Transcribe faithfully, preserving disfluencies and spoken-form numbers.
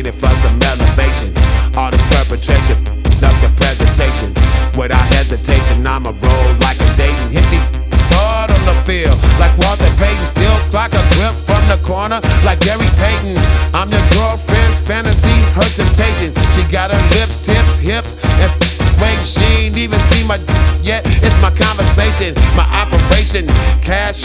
training for some elevation. All this perpetration, up the presentation. Without hesitation, I'ma roll like a Dayton. Hit these hard on the field, like Walter Payton. Still clock a grip from the corner, like Gary Payton. I'm your girlfriend's fantasy, her temptation. She got her lips, tips, hips, and wait, she ain't even seen my yet. It's my conversation, my operation. Cash